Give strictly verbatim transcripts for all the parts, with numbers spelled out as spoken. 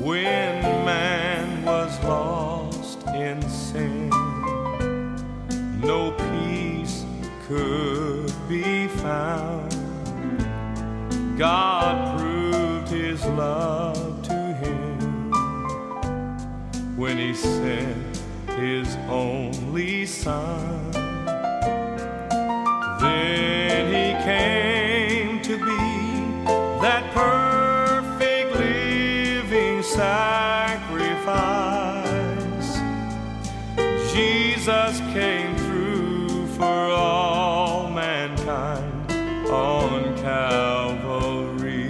when man was lost in sin. No peace could be found. God proved his love to him when he sent his only Son. Then he came to be that perfect living sacrifice. Jesus came through for all mankind on Calvary.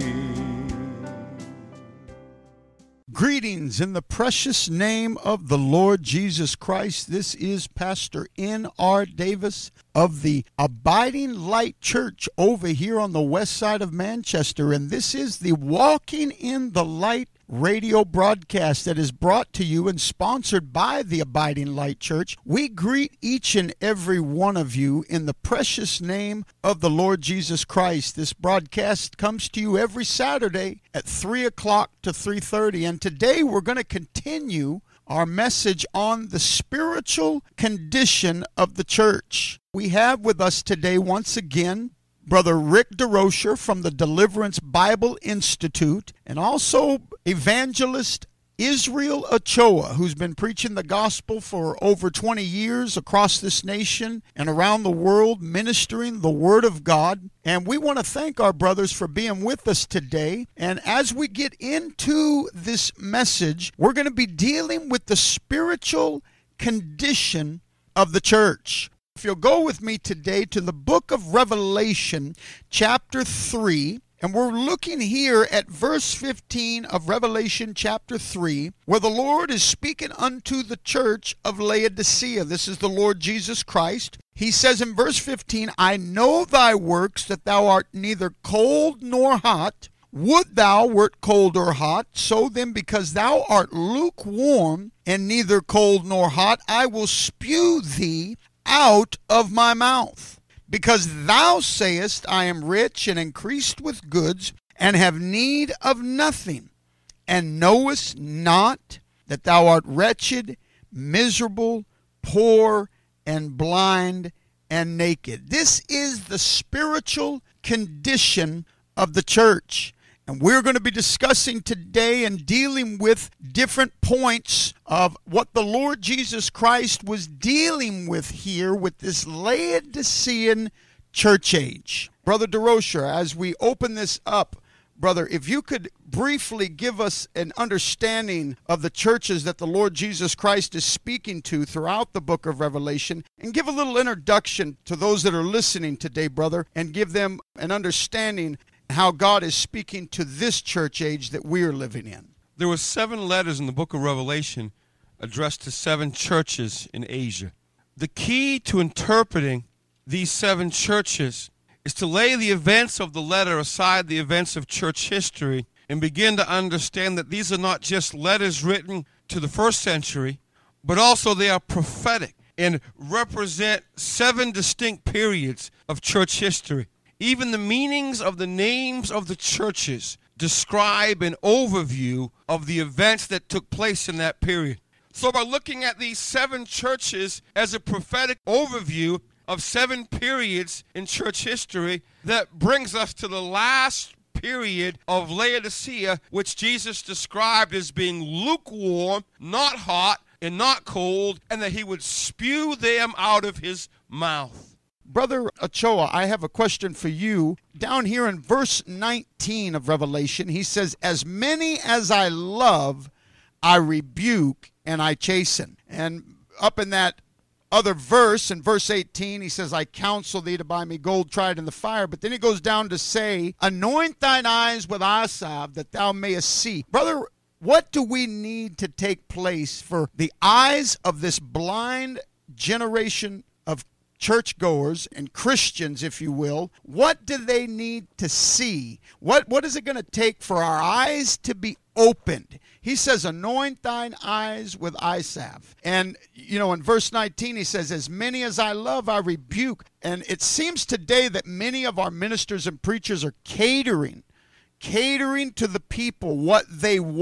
Greetings in the precious name of the Lord Jesus Christ. This is Pastor N R Davis of the Abiding Light Church over here on the west side of Manchester, and this is the Walking in the Light radio broadcast that is brought to you and sponsored by the Abiding Light Church. We greet each and every one of you in the precious name of the Lord Jesus Christ. This broadcast comes to you every Saturday at three o'clock to three thirty, and today we're going to continue our message on the spiritual condition of the church. We have with us today once again Brother Rick DeRocher from the Deliverance Bible Institute, and also evangelist Israel Ochoa, who's been preaching the gospel for over twenty years across this nation and around the world, ministering the Word of God. And we want to thank our brothers for being with us today. And as we get into this message, we're going to be dealing with the spiritual condition of the church. If you'll go with me today to the book of Revelation, chapter three, and we're looking here at verse fifteen of Revelation chapter three, where the Lord is speaking unto the church of Laodicea. This is the Lord Jesus Christ. He says in verse fifteen, I know thy works, that thou art neither cold nor hot. Would thou wert cold or hot. So then, because thou art lukewarm, and neither cold nor hot, I will spew thee out of my mouth. Because thou sayest, I am rich and increased with goods, and have need of nothing, and knowest not that thou art wretched, miserable, poor, and blind, and naked. This is the spiritual condition of the church. And we're going to be discussing today and dealing with different points of what the Lord Jesus Christ was dealing with here with this Laodicean church age. Brother DeRocher, as we open this up, brother, if you could briefly give us an understanding of the churches that the Lord Jesus Christ is speaking to throughout the book of Revelation, and give a little introduction to those that are listening today, brother, and give them an understanding how God is speaking to this church age that we are living in. There were seven letters in the book of Revelation addressed to seven churches in Asia. The key to interpreting these seven churches is to lay the events of the letter aside the events of church history and begin to understand that these are not just letters written to the first century, but also they are prophetic and represent seven distinct periods of church history. Even the meanings of the names of the churches describe an overview of the events that took place in that period. So by looking at these seven churches as a prophetic overview of seven periods in church history, that brings us to the last period of Laodicea, which Jesus described as being lukewarm, not hot, and not cold, and that he would spew them out of his mouth. Brother Ochoa, I have a question for you. Down here in verse nineteen of Revelation, he says, as many as I love, I rebuke and I chasten. And up in that other verse, in verse eighteen, he says, I counsel thee to buy me gold tried in the fire. But then he goes down to say, anoint thine eyes with eye salve, that thou mayest see. Brother, what do we need to take place for the eyes of this blind generation of churchgoers and Christians, if you will? What do they need to see? What What is it going to take for our eyes to be opened? He says, anoint thine eyes with eye salve. And, you know, in verse nineteen, he says, as many as I love, I rebuke. And it seems today that many of our ministers and preachers are catering, catering to the people what they want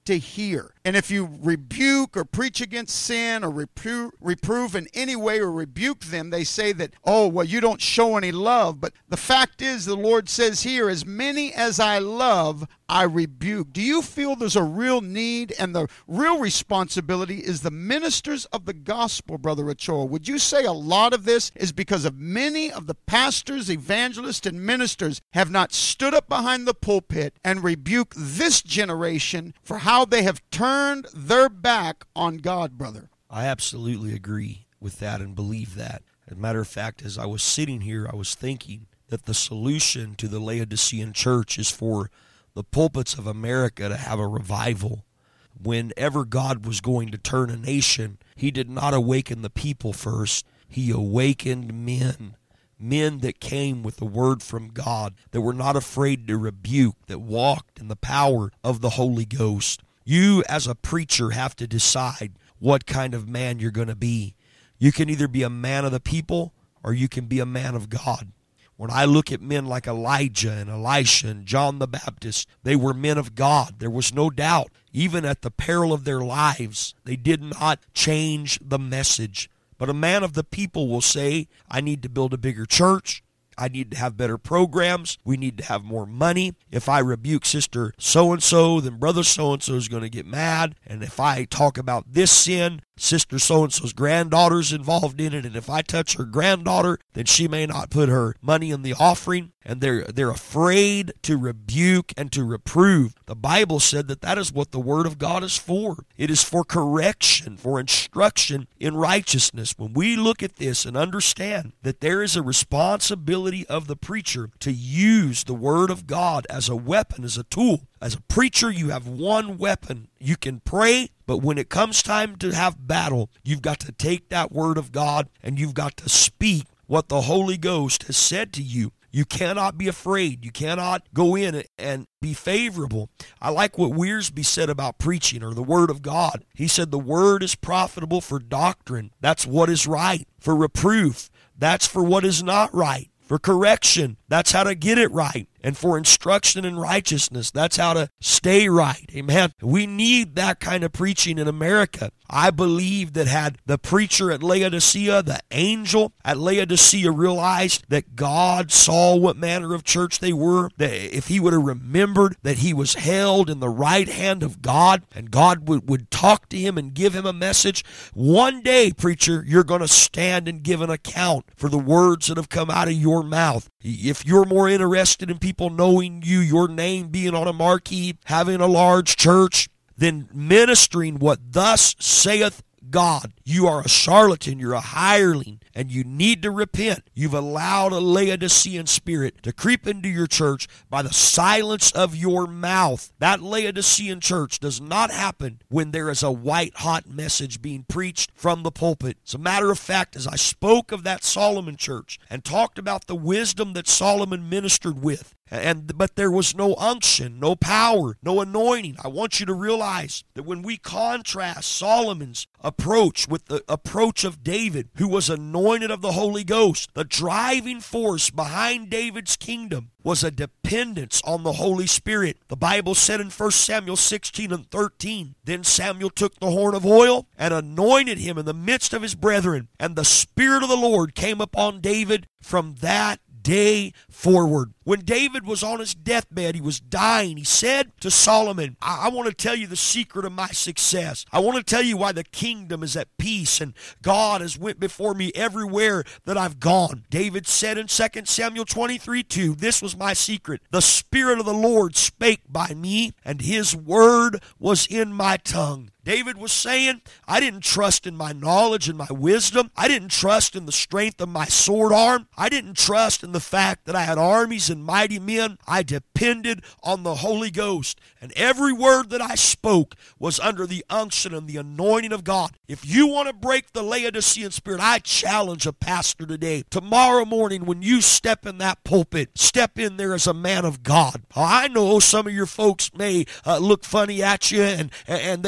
to hear. And if you rebuke or preach against sin or repro- reprove in any way or rebuke them, they say that, oh, well, you don't show any love. But the fact is, the Lord says here, as many as I love, I rebuke. Do you feel there's a real need, and the real responsibility is the ministers of the gospel, Brother Ochoa? Would you say a lot of this is because of many of the pastors, evangelists, and ministers have not stood up behind the pulpit and rebuked this generation for how they have turned their back on God, brother? I absolutely agree with that and believe that. As a matter of fact, as I was sitting here, I was thinking that the solution to the Laodicean church is for the pulpits of America to have a revival. Whenever God was going to turn a nation, he did not awaken the people first. He awakened men. Men that came with the word from God, that were not afraid to rebuke, that walked in the power of the Holy Ghost. You, as a preacher, have to decide what kind of man you're going to be. You can either be a man of the people, or you can be a man of God. When I look at men like Elijah and Elisha and John the Baptist, they were men of God. There was no doubt, even at the peril of their lives, they did not change the message. But a man of the people will say, I need to build a bigger church. I need to have better programs. We need to have more money. If I rebuke sister so-and-so, then brother so-and-so is going to get mad. And if I talk about this sin, sister so-and-so's granddaughter's involved in it. And if I touch her granddaughter, then she may not put her money in the offering. And they're, they're afraid to rebuke and to reprove. The Bible said that that is what the Word of God is for. It is for correction, for instruction in righteousness. When we look at this and understand that there is a responsibility of the preacher to use the Word of God as a weapon, as a tool. As a preacher, you have one weapon. You can pray, but when it comes time to have battle, you've got to take that Word of God and you've got to speak what the Holy Ghost has said to you. You cannot be afraid. You cannot go in and be favorable. I like what Wiersbe said about preaching, or the Word of God. He said the Word is profitable for doctrine. That's what is right. For reproof. That's for what is not right. For correction, that's how to get it right. And for instruction in righteousness, that's how to stay right. Amen. We need that kind of preaching in America. I believe that had the preacher at Laodicea, the angel at Laodicea, realized that God saw what manner of church they were, that if he would have remembered that he was held in the right hand of God, and God would, would talk to him and give him a message, one day, preacher, you're going to stand and give an account for the words that have come out of your mouth. If you're more interested in people knowing you, your name being on a marquee, having a large church, than ministering what thus saith God, you are a charlatan, you're a hireling, and you need to repent. You've allowed a Laodicean spirit to creep into your church by the silence of your mouth. That Laodicean church does not happen when there is a white-hot message being preached from the pulpit. As a matter of fact, as I spoke of that Solomon church and talked about the wisdom that Solomon ministered with, And but there was no unction, no power, no anointing. I want you to realize that when we contrast Solomon's approach with the approach of David, who was anointed of the Holy Ghost, the driving force behind David's kingdom was a dependence on the Holy Spirit. The Bible said in First Samuel sixteen and thirteen, then Samuel took the horn of oil and anointed him in the midst of his brethren, and the Spirit of the Lord came upon David from that day forward. When David was on his deathbed, he was dying, he said to Solomon, I, I want to tell you the secret of my success. I want to tell you why the kingdom is at peace and God has went before me everywhere that I've gone. David said in Second Samuel twenty-three two, this was my secret. The Spirit of the Lord spake by me, and his word was in my tongue. David was saying, I didn't trust in my knowledge and my wisdom. I didn't trust in the strength of my sword arm. I didn't trust in the fact that I had armies and mighty men. I depended on the Holy Ghost. And every word that I spoke was under the unction and the anointing of God. If you want to break the Laodicean spirit, I challenge a pastor today. Tomorrow morning when you step in that pulpit, step in there as a man of God. I know some of your folks may uh, look funny at you and, and they may not want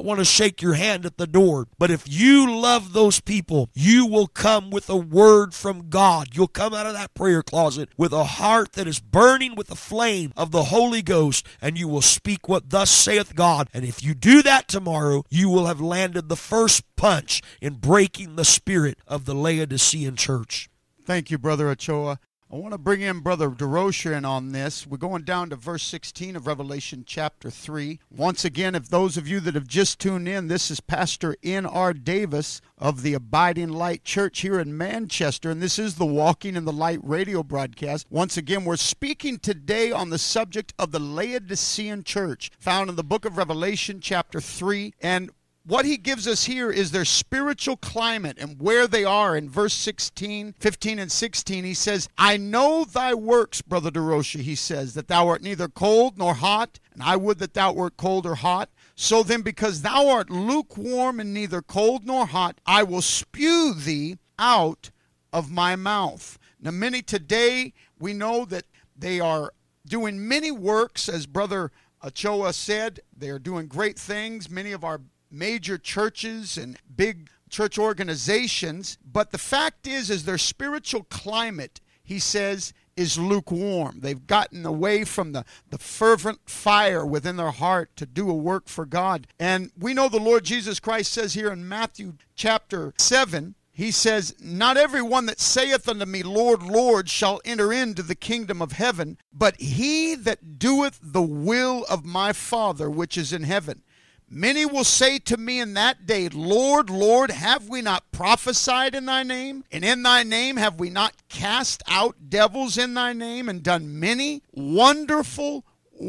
want to shake your hand at the door. But if you love those people, you will come with a word from God. You'll come out of that prayer closet with a heart that is burning with the flame of the Holy Ghost, and you will speak what thus saith God. And if you do that tomorrow, you will have landed the first punch in breaking the spirit of the Laodicean church. Thank you, Brother Ochoa. I want to bring in Brother DeRocher in on this. We're going down to verse sixteen of Revelation chapter three. Once again, if those of you that have just tuned in, this is Pastor N R Davis of the Abiding Light Church here in Manchester, and this is the Walking in the Light radio broadcast. Once again, we're speaking today on the subject of the Laodicean church, found in the book of Revelation chapter three, and what he gives us here is their spiritual climate and where they are. In verse sixteen, fifteen, and sixteen, he says, I know thy works, Brother DeRocher, he says, that thou art neither cold nor hot, and I would that thou wert cold or hot. So then, because thou art lukewarm and neither cold nor hot, I will spew thee out of my mouth. Now, many today, we know that they are doing many works, as Brother Ochoa said. They are doing great things. Many of our major churches and big church organizations, but the fact is, is their spiritual climate, he says, is lukewarm. They've gotten away from the, the fervent fire within their heart to do a work for God. And we know the Lord Jesus Christ says here in Matthew chapter seven, he says, not every one that saith unto me, Lord, Lord, shall enter into the kingdom of heaven, but he that doeth the will of my Father which is in heaven. Many will say to me in that day, Lord, Lord, have we not prophesied in thy name? And in thy name have we not cast out devils in thy name and done many wonderful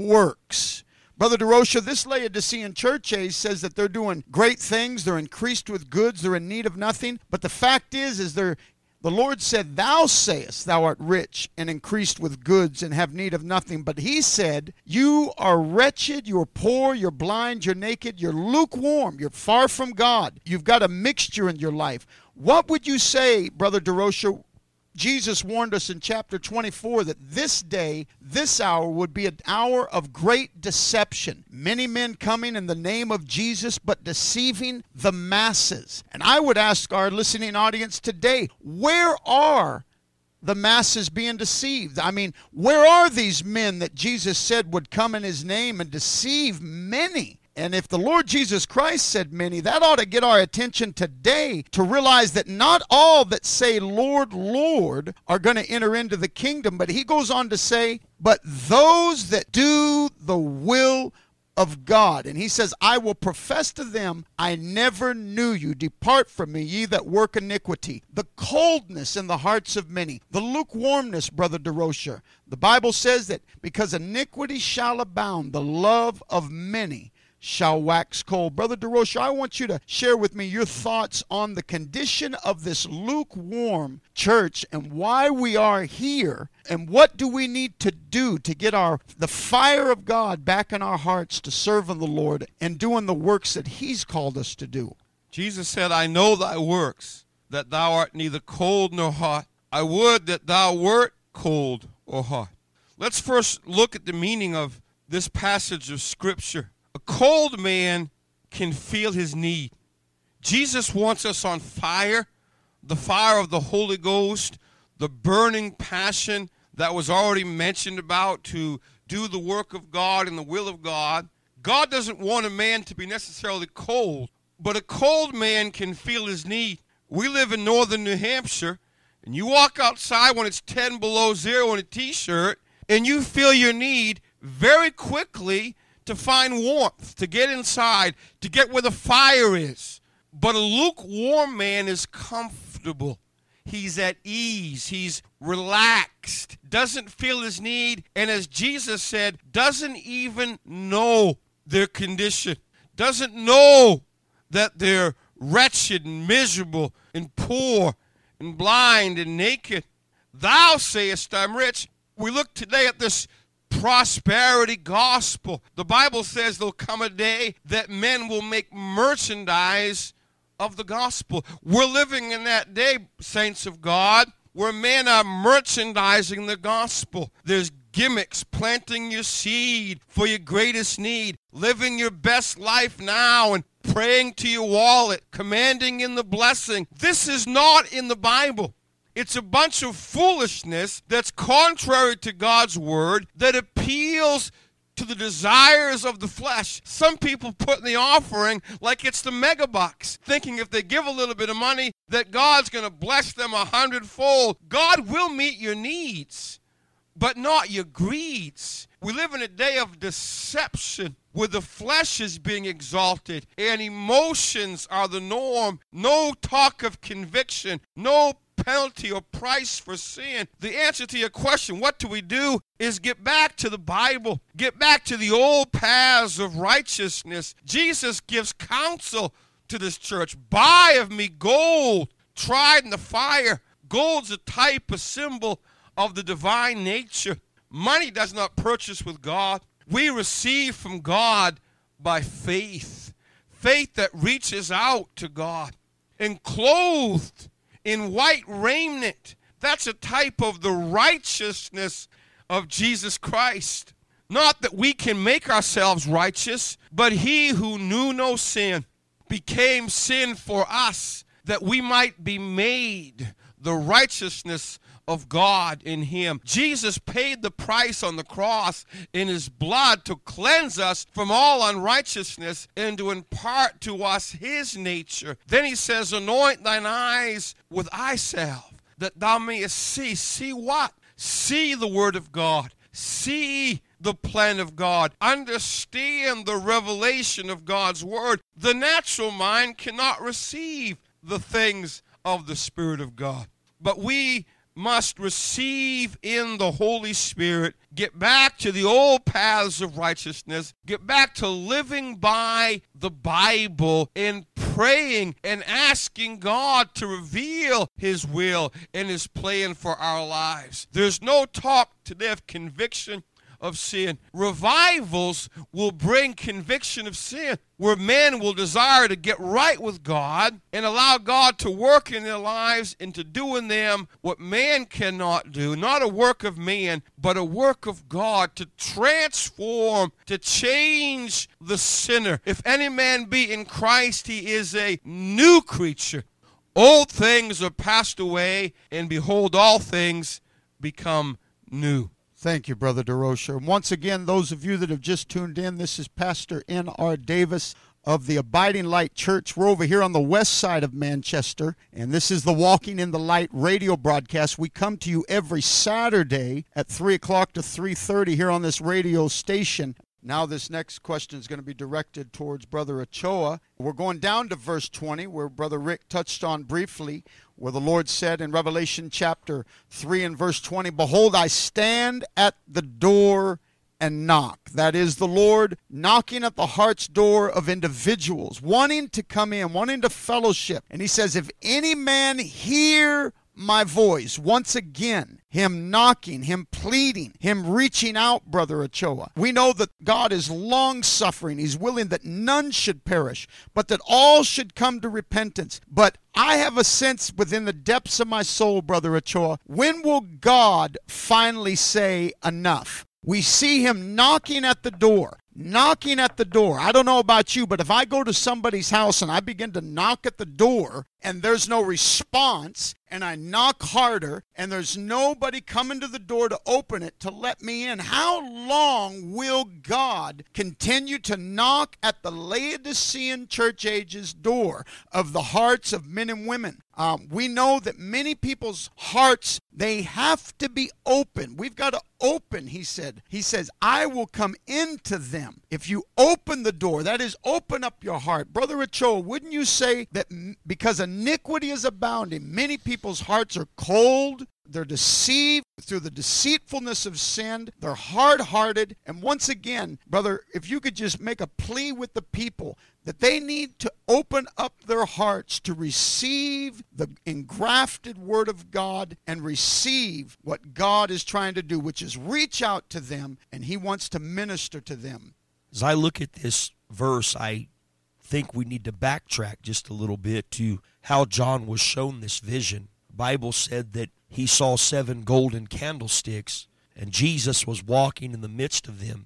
works? Brother DeRocher, this Laodicean church age says that they're doing great things. They're increased with goods. They're in need of nothing. But the fact is, is they're the Lord said, thou sayest thou art rich and increased with goods and have need of nothing. But he said, you are wretched, you're poor, you're blind, you're naked, you're lukewarm, you're far from God. You've got a mixture in your life. What would you say, Brother DeRocher? Jesus warned us in chapter twenty-four that this day, this hour, would be an hour of great deception. Many men coming in the name of Jesus, but deceiving the masses. And I would ask our listening audience today, where are the masses being deceived? I mean, where are these men that Jesus said would come in his name and deceive many? And if the Lord Jesus Christ said many, that ought to get our attention today to realize that not all that say, Lord, Lord, are going to enter into the kingdom. But he goes on to say, but those that do the will of God. And he says, I will profess to them, I never knew you. Depart from me, ye that work iniquity. The coldness in the hearts of many, the lukewarmness, Brother DeRocher. The Bible says that because iniquity shall abound, the love of many shall wax cold. Brother DeRocher, I want you to share with me your thoughts on the condition of this lukewarm church and why we are here, and what do we need to do to get our the fire of God back in our hearts to serve the Lord and doing the works that he's called us to do. Jesus said, I know thy works, that thou art neither cold nor hot. I would that thou wert cold or hot. Let's first look at the meaning of this passage of Scripture. A cold man can feel his need. Jesus wants us on fire, the fire of the Holy Ghost, the burning passion that was already mentioned about to do the work of God and the will of God. God doesn't want a man to be necessarily cold, but a cold man can feel his need. We live in northern New Hampshire, and you walk outside when it's ten below zero in a T-shirt, and you feel your need very quickly to find warmth, to get inside, to get where the fire is. But a lukewarm man is comfortable. He's at ease. He's relaxed, doesn't feel his need, and as Jesus said, doesn't even know their condition, doesn't know that they're wretched and miserable and poor and blind and naked. Thou sayest, I'm rich. We look today at this prosperity gospel. The Bible says there'll come a day that men will make merchandise of the gospel. We're living in that day, saints of God, where men are merchandising the gospel. There's gimmicks, planting your seed for your greatest need, living your best life now, and praying to your wallet, commanding in the blessing. This is not in the Bible. It's a bunch of foolishness that's contrary to God's word, that appeals to the desires of the flesh. Some people put in the offering like it's the mega bucks, thinking if they give a little bit of money that God's going to bless them a hundredfold. God will meet your needs, but not your greeds. We live in a day of deception where the flesh is being exalted and emotions are the norm. No talk of conviction, no penalty or price for sin. The answer to your question, what do we do, is get back to the Bible. Get back to the old paths of righteousness. Jesus gives counsel to this church. Buy of me gold tried in the fire. Gold's a type, a symbol of the divine nature. Money does not purchase with God. We receive from God by faith. Faith that reaches out to God. And clothed in white raiment, that's a type of the righteousness of Jesus Christ. Not that we can make ourselves righteous, but he who knew no sin became sin for us, that we might be made the righteousness of God in him. Jesus paid the price on the cross in his blood to cleanse us from all unrighteousness and to impart to us his nature. Then he says, anoint thine eyes with eye salve, that thou mayest see. See what? See the word of God. See the plan of God. Understand the revelation of God's word. The natural mind cannot receive the things of the Spirit of God. But we must receive in the Holy Spirit, get back to the old paths of righteousness, get back to living by the Bible and praying and asking God to reveal his will and his plan for our lives. There's no talk today of conviction of sin. Revivals will bring conviction of sin, where men will desire to get right with God and allow God to work in their lives and to do in them what man cannot do. Not a work of man, but a work of God to transform, to change the sinner. If any man be in Christ, he is a new creature. Old things are passed away, and behold, all things become new. Thank you, Brother DeRocher. Once again, those of you that have just tuned in, this is Pastor N R Davis of the Abiding Light Church. We're over here on the west side of Manchester, and this is the Walking in the Light radio broadcast. We come to you every Saturday at three o'clock to three thirty here on this radio station. Now this next question is going to be directed towards Brother Ochoa. We're going down to verse twenty, where Brother Rick touched on briefly, where the Lord said in Revelation chapter three and verse twenty, behold, I stand at the door and knock. That is the Lord knocking at the heart's door of individuals, wanting to come in, wanting to fellowship. And he says, if any man hear my voice, once again, him knocking, him pleading, him reaching out, Brother Ochoa. We know that God is long-suffering. He's willing that none should perish, but that all should come to repentance. But I have a sense within the depths of my soul, Brother Ochoa, when will God finally say enough? We see him knocking at the door. Knocking at the door. I don't know about you, but if I go to somebody's house and I begin to knock at the door and there's no response, and I knock harder and there's nobody coming to the door to open it to let me in, how long will God continue to knock at the Laodicean church age's door of the hearts of men and women? Um, we know that many people's hearts, they have to be open. We've got to open, he said. He says, I will come into them. If you open the door, that is, open up your heart. Brother Ochoa, wouldn't you say that because iniquity is abounding, many people's hearts are cold, they're deceived through the deceitfulness of sin, they're hard-hearted, and once again, brother, if you could just make a plea with the people that they need to open up their hearts to receive the engrafted Word of God and receive what God is trying to do, which is reach out to them, and he wants to minister to them. As I look at this verse, I think we need to backtrack just a little bit to how John was shown this vision. The Bible said that he saw seven golden candlesticks, and Jesus was walking in the midst of them.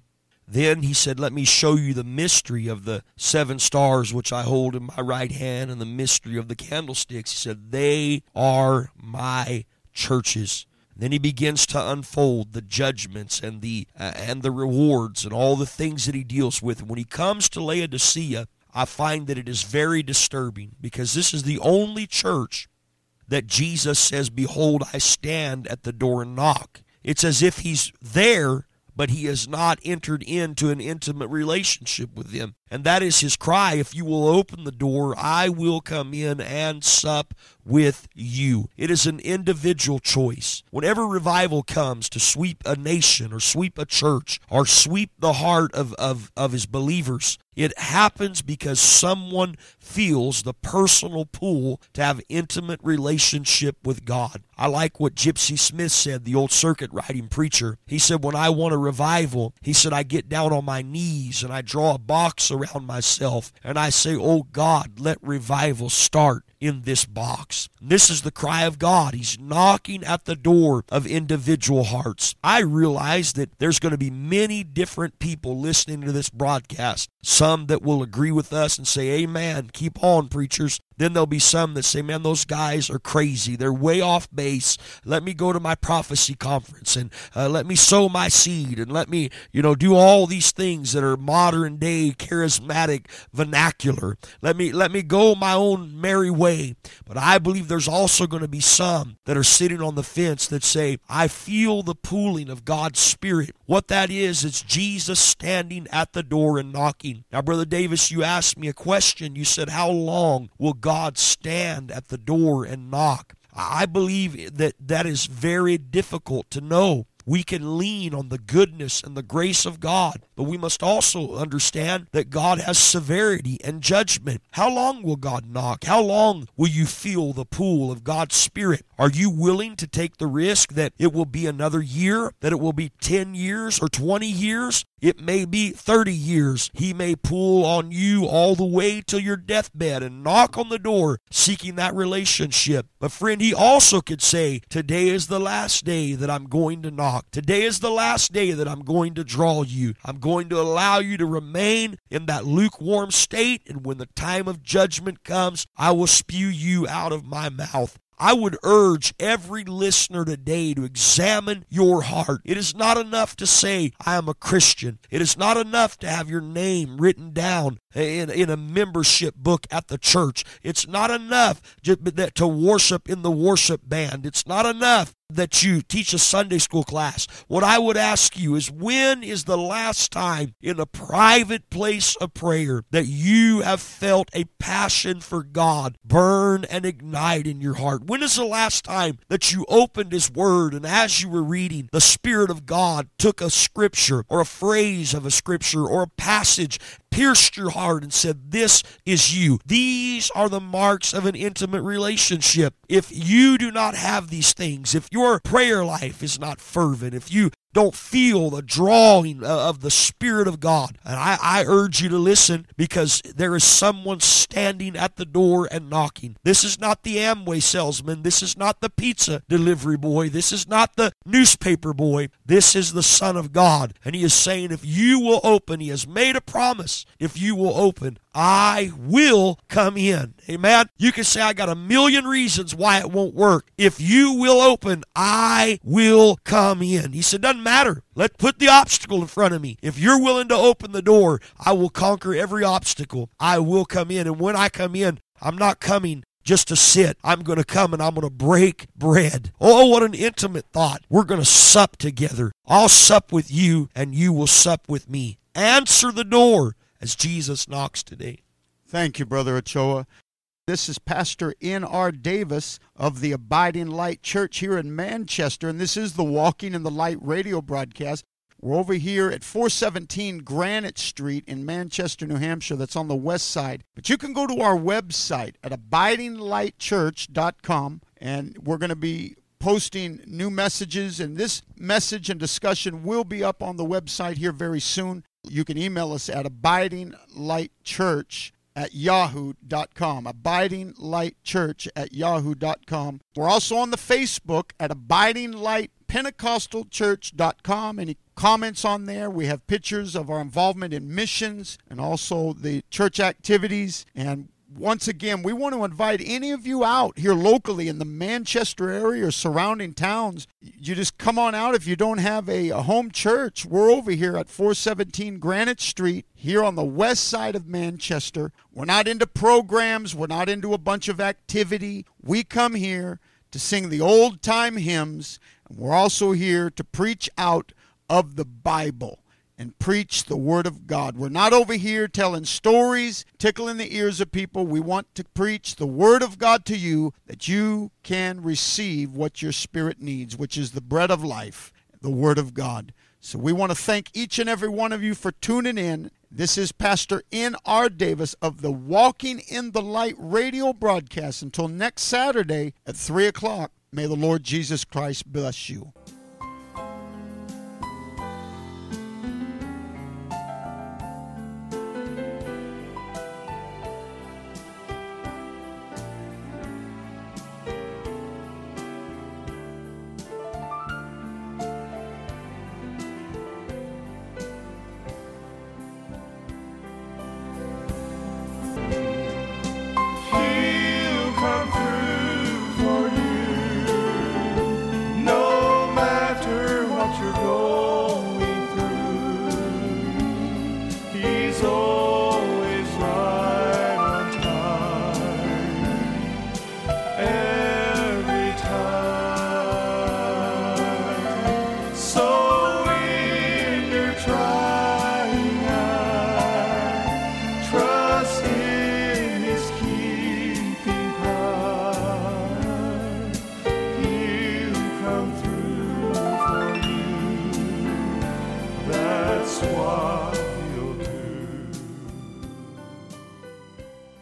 Then he said, let me show you the mystery of the seven stars which I hold in my right hand and the mystery of the candlesticks. He said, they are my churches. Then he begins to unfold the judgments and the uh, and the rewards and all the things that he deals with. When he comes to Laodicea, I find that it is very disturbing, because this is the only church that Jesus says, behold, I stand at the door and knock. It's as if he's there, but he has not entered into an intimate relationship with them. And that is his cry: if you will open the door, I will come in and sup with you. It is an individual choice. Whenever revival comes to sweep a nation or sweep a church or sweep the heart of, of, of his believers, it happens because someone feels the personal pull to have intimate relationship with God. I like what Gypsy Smith said, the old circuit riding preacher. He said, when I want a revival, he said, I get down on my knees and I draw a box around myself and I say, oh God, let revival start in this box. And this is the cry of God. He's knocking at the door of individual hearts. I realize that there's going to be many different people listening to this broadcast. Some that will agree with us and say, amen, keep on, preachers. Then there'll be some that say, man, those guys are crazy. They're way off base. Let me go to my prophecy conference and uh, let me sow my seed and let me, you know, do all these things that are modern day charismatic vernacular. Let me, let me go my own merry way. But I believe there's also going to be some that are sitting on the fence that say, I feel the pooling of God's Spirit. What that is, it's Jesus standing at the door and knocking. Now, Brother Davis, you asked me a question. You said, how long will God stand at the door and knock? I believe that that is very difficult to know. We can lean on the goodness and the grace of God, but we must also understand that God has severity and judgment. How long will God knock? How long will you feel the pull of God's Spirit? Are you willing to take the risk that it will be another year, that it will be ten years or twenty years? It may be thirty years. He may pull on you all the way till your deathbed and knock on the door seeking that relationship. But friend, he also could say, today is the last day that I'm going to knock. Today is the last day that I'm going to draw you. I'm going to allow you to remain in that lukewarm state, and when the time of judgment comes, I will spew you out of my mouth. I would urge every listener today to examine your heart. It is not enough to say, I am a Christian. It is not enough to have your name written down in, in a membership book at the church. It's not enough just to worship in the worship band. It's not enough that you teach a Sunday school class. What I would ask you is, when is the last time in a private place of prayer that you have felt a passion for God burn and ignite in your heart? When is the last time that you opened His Word and as you were reading, the Spirit of God took a scripture or a phrase of a scripture or a passage, pierced your heart and said, this is you? These are the marks of an intimate relationship. If you do not have these things, if your prayer life is not fervent, if you don't feel the drawing of the Spirit of God, and I, I urge you to listen, because there is someone standing at the door and knocking. This is not the Amway salesman. This is not the pizza delivery boy. This is not the newspaper boy. This is the Son of God. And He is saying, if you will open, He has made a promise. If you will open, I will come in. Amen. You can say, I got a million reasons why it won't work. If you will open, I will come in. He said, doesn't matter. Let put the obstacle in front of me. If you're willing to open the door, I will conquer every obstacle. I will come in. And when I come in, I'm not coming just to sit. I'm going to come and I'm going to break bread. Oh, what an intimate thought. We're going to sup together. I'll sup with you and you will sup with me. Answer the door as Jesus knocks today. Thank you, Brother Ochoa. This is Pastor N R Davis of the Abiding Light Church here in Manchester, and this is the Walking in the Light radio broadcast. We're over here at four seventeen Granite Street in Manchester, New Hampshire. That's on the west side. But you can go to our website at abiding light church dot com, and we're going to be posting new messages, and this message and discussion will be up on the website here very soon. You can email us at abiding light church at yahoo dot com, abiding light church at yahoo dot com. We're also on the Facebook at abiding light pentecostal church dot com, and comments on there. We have pictures of our involvement in missions and also the church activities. And once again, we want to invite any of you out here locally in the Manchester area or surrounding towns. You just come on out if you don't have a, a home church. We're over here at four seventeen Granite Street here on the west side of Manchester. We're not into programs. We're not into a bunch of activity. We come here to sing the old-time hymns, and we're also here to preach out of the Bible and preach the Word of God. We're not over here telling stories, tickling the ears of people. We want to preach the Word of God to you that you can receive what your spirit needs, which is the bread of life, the Word of God. So we want to thank each and every one of you for tuning in. This is Pastor N R Davis of the Walking in the Light radio broadcast. Until next Saturday at three o'clock, may the Lord Jesus Christ bless you.